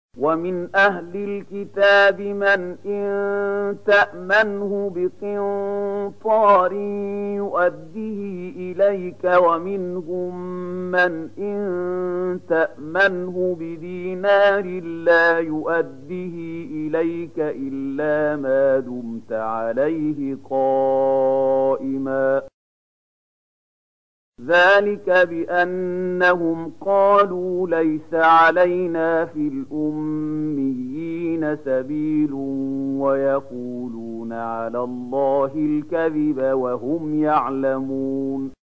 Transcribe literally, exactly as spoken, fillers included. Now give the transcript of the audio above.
ومن أهل الكتاب من إن تأمنه بقنطار يؤديه إليك ومنهم من إن تأمنه بدينار لا يؤديه إليك إلا ما دمت عليه قائما ذلك بأنهم قالوا ليس علينا في الأميين سبيل ويقولون على الله الكذب وهم يعلمون